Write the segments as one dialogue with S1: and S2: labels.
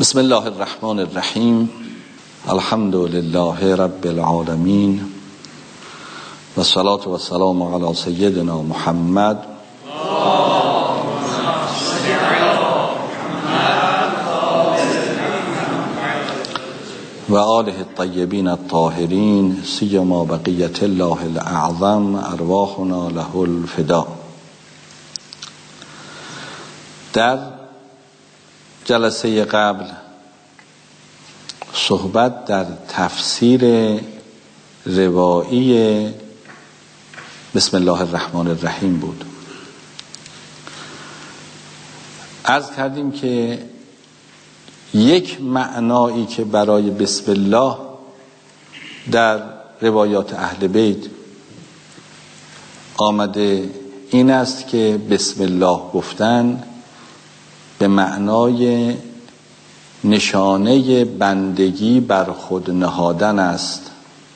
S1: بسم الله الرحمن الرحیم. الحمد لله رب العالمین و الصلاة و السلام علی سیدنا محمد و آله الطیبین الطاهرین، سیما بقیت الله الاعظم ارواحنا له الفدا. در جلسه قبل صحبت در تفسیر روایی بسم الله الرحمن الرحیم بود. عرض کردیم که یک معنایی که برای بسم الله در روایات اهل بیت آمده این است که بسم الله گفتن به معنای نشانه بندگی بر خود نهادن است،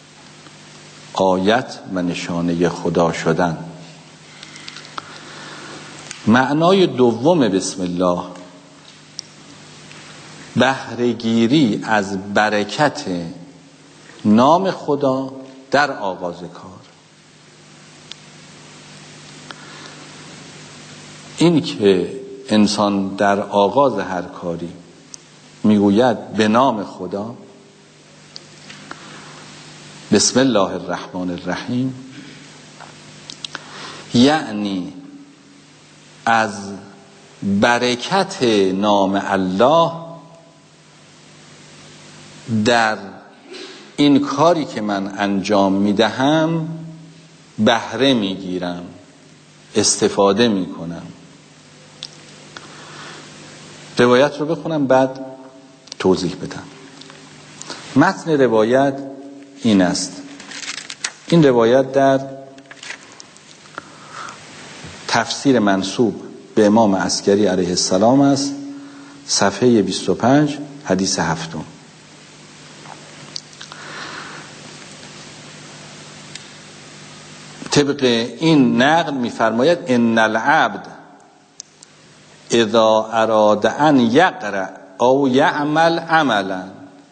S1: آیت و نشانه خدا شدن. معنای دوم بسم الله بهره‌گیری از برکت نام خدا در آغاز کار. این که انسان در آغاز هر کاری میگوید به نام خدا، بسم الله الرحمن الرحیم، یعنی از برکت نام الله در این کاری که من انجام میدهم بهره میگیرم، استفاده میکنم. روایت رو بخونم بعد توضیح بدم. متن روایت این است. این روایت در تفسیر منسوب به امام عسکری علیه السلام است، صفحه 25 حدیث 7. طبق این نقل می‌فرماید ان العبد اذا اراد ان یقرأ او یعمل عملا،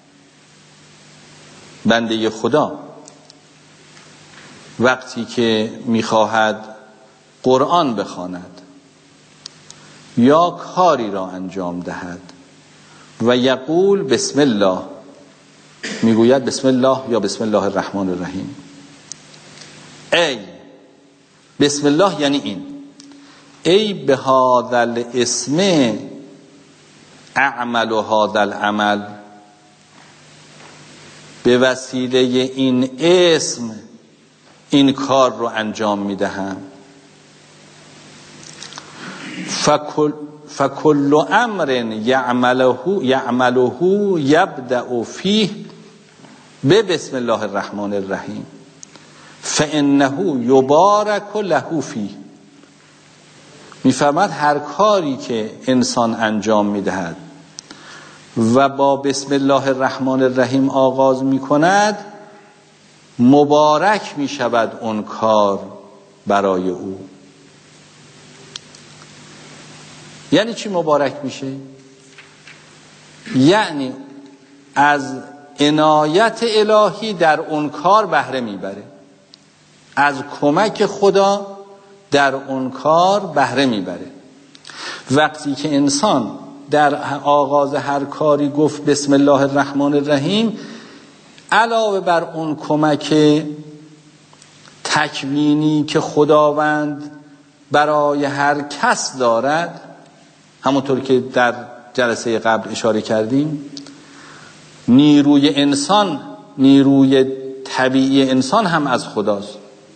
S1: بنده خدا وقتی که میخواهد قرآن بخواند یا کاری را انجام دهد و یقول بسم الله، میگوید بسم الله یا بسم الله الرحمن الرحیم، ای بسم الله یعنی این، ای به هذا الاسم اعمل هذا العمل، به وسیله این اسم این کار رو انجام میدهم. فکل امر یعمله یبدأ فیه به بسم الله الرحمن الرحیم فانه یبارک له فیه. میفرماد هر کاری که انسان انجام میدهد و با بسم الله الرحمن الرحیم آغاز میکند مبارک میشود اون کار برای او. یعنی چی مبارک میشه؟ یعنی از عنایت الهی در اون کار بهره میبره، از کمک خدا در اون کار بهره میبره. وقتی که انسان در آغاز هر کاری گفت بسم الله الرحمن الرحیم، علاوه بر اون کمک تکوینی که خداوند برای هر کس دارد، همونطور که در جلسه قبل اشاره کردیم، نیروی انسان، نیروی طبیعی انسان هم از خداست.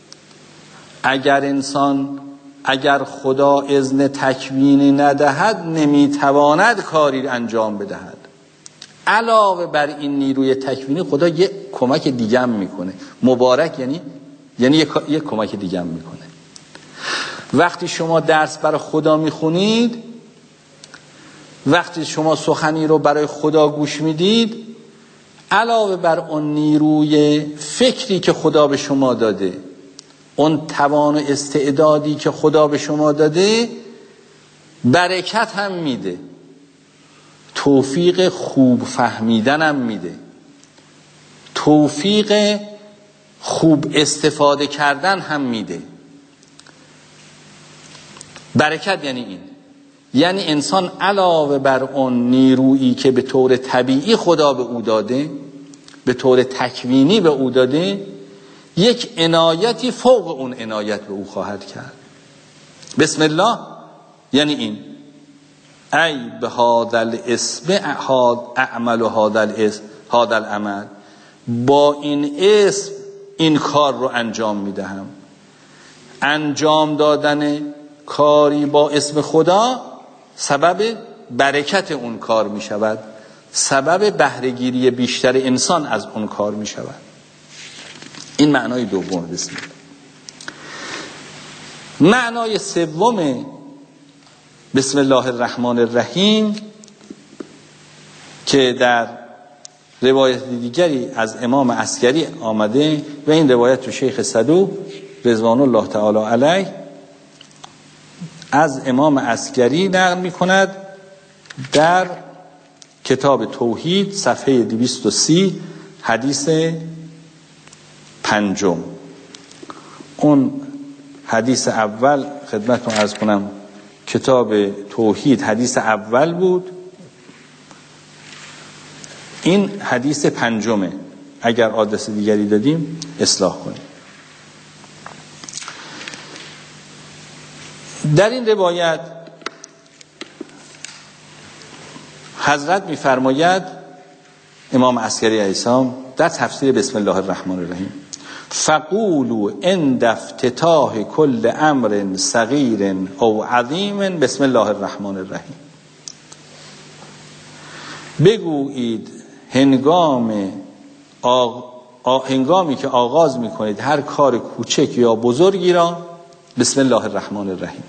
S1: اگر خدا اذن تکوینی ندهد نمیتواند کاری انجام بدهد. علاوه بر این نیروی تکوینی خدا یک کمک دیگه هم میکنه. مبارک یعنی یک کمک دیگه هم میکنه. وقتی شما درس برای خدا میخونید، وقتی شما سخنی رو برای خدا گوش میدید، علاوه بر اون نیروی فکری که خدا به شما داده، اون توان و استعدادی که خدا به شما داده، برکت هم میده. توفیق خوب فهمیدنم میده، توفیق خوب استفاده کردن هم میده. برکت یعنی این، یعنی انسان علاوه بر اون نیرویی که به طور طبیعی خدا به او داده، به طور تکوینی به او داده، یک عنایتی فوق اون عنایت به او خواهد کرد. بسم الله یعنی این، ای به هذا الاسم اعمل هذا العمل، با این اسم این کار رو انجام میدهم. انجام دادن کاری با اسم خدا سبب برکت اون کار می شود، سبب بهره‌گیری بیشتر انسان از اون کار می شود. این معنای دوم بسم الله. معنای سوم بسم الله الرحمن الرحیم که در روایت دیگری از امام عسکری آمده و این روایت تو شیخ صدوق رضوان الله تعالی علیه از امام عسکری نقل می کند در کتاب توحید صفحه 230 حدیث 5. اون حدیث اول خدمتتون عرض کنم، کتاب توحید حدیث اول بود، این حدیث 5. اگر آدرس دیگری دادیم اصلاح کنیم. در این روایت حضرت می‌فرماید، امام عسکری علیه السلام در تفسیر بسم الله الرحمن الرحیم، فقولوا عند افتتاح کل امر صغیر او عظیم بسم الله الرحمن الرحیم، بگویید هنگامی که آغاز میکنید هر کار کوچک یا بزرگی را بسم الله الرحمن الرحیم.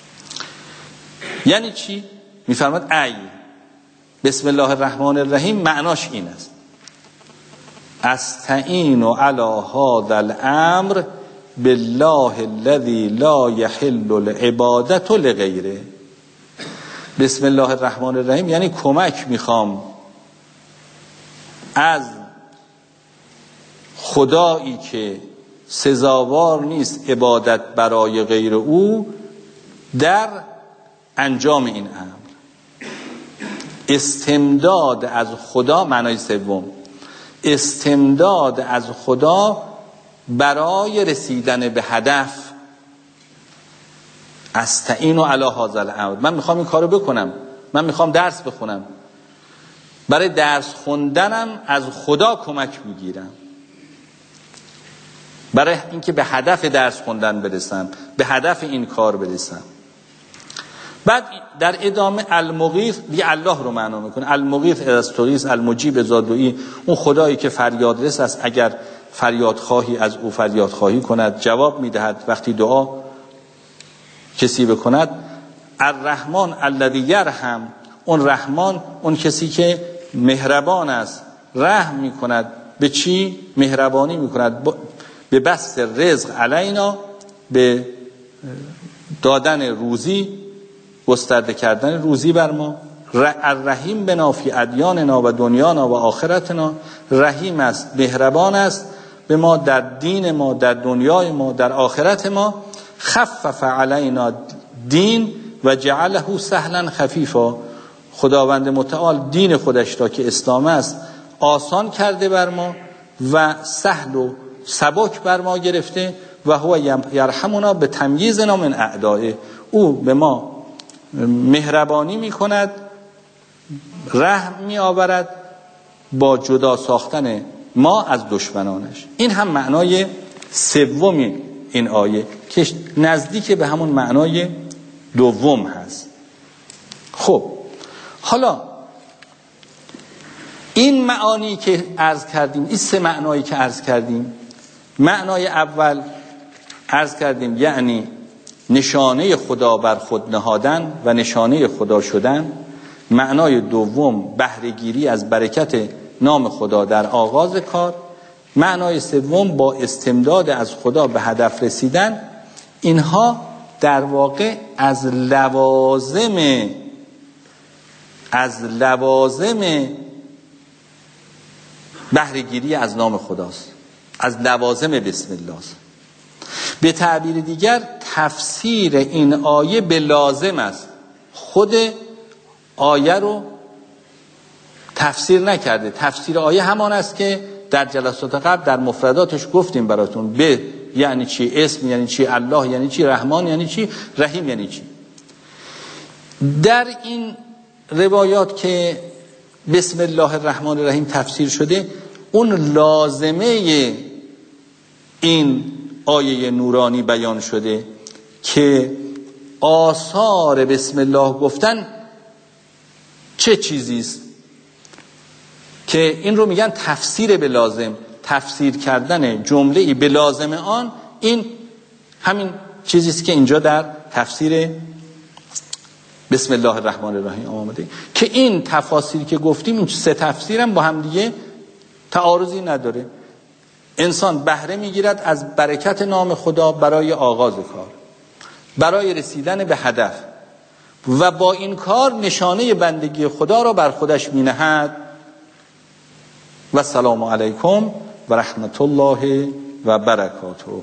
S1: یعنی چی؟ میفرماد ای بسم الله الرحمن الرحیم معناش این است، استعین علی هذا الامر بالله الذی لا یحل العبادة لغیره. بسم الله الرحمن الرحیم یعنی کمک میخوام از خدایی که سزاوار نیست عبادت برای غیر او در انجام این امر. استمداد از خدا، معنای سوم، استمداد از خدا برای رسیدن به هدف. استعین علی هذا الامر، من میخوام این کارو بکنم، من میخوام درس بخونم، برای درس خوندنم از خدا کمک میگیرم، برای اینکه به هدف درس خوندن برسم، به هدف این کار برسم. بعد در ادامه المغیث دیگه الله رو معنا میکنه، المغیث استوریس المجیب زادویی، اون خدایی که فریاد رس است، اگر فریاد خواهی از او فریاد خواهی کند جواب میدهد وقتی دعا کسی بکند. الرحمن الذی یرحم، اون رحمان اون کسی که مهربان است، رحم میکند. به چی مهربانی میکند؟ به بسط رزق علینا، به دادن روزی، گسترده کردن روزی بر ما. الرحیم بنا فی ادیاننا و دنیانا و آخرتنا، رحیم است، مهربان است به ما در دین ما، در دنیای ما، در آخرت ما. خفف علینا دین و جعله سهلا خفیفا، خداوند متعال دین خودش را که اسلام است آسان کرده بر ما و سهل و سبک بر ما گرفته. و هو یرحمنا به تمییزنا من اعدائه، او به ما مهربانی می کند، رحم می آورد با جدا ساختن ما از دشمنانش. این هم معنای سوم این آیه که نزدیک به همون معنای دوم هست. خب حالا این معانی که عرض کردیم، این سه معنایی که عرض کردیم، معنای اول عرض کردیم یعنی نشانه خدا بر خود نهادن و نشانه خدا شدن. معنای دوم بهره‌گیری از برکت نام خدا در آغاز کار. معنای سوم با استمداد از خدا به هدف رسیدن. اینها در واقع از لوازم از لوازم بهره‌گیری از نام خداست، از لوازم بسم الله است. به تعبیر دیگر تفسیر این آیه به لازم است. خود آیه رو تفسیر نکرده. تفسیر آیه همان است که در جلسات قبل در مفرداتش گفتیم براتون. به یعنی چی، اسم یعنی چی، الله یعنی چی، رحمان یعنی چی، رحیم یعنی چی. در این روایات که بسم الله الرحمن الرحیم تفسیر شده، اون لازمه این آیه نورانی بیان شده که آثار بسم الله گفتن چه چیزیست، که این رو میگن تفسیر به لازم. تفسیر کردن جمله‌ای به لازم آن، این همین چیزیست که اینجا در تفسیر بسم الله الرحمن الرحیم آمده، که این تفاسیری که گفتیم، این سه تفسیرم با هم دیگه تعارضی نداره. انسان بهره میگیرد از برکت نام خدا برای آغاز کار، برای رسیدن به هدف، و با این کار نشانه بندگی خدا را بر خودش مینهد. و سلام علیکم و رحمت الله و برکاته.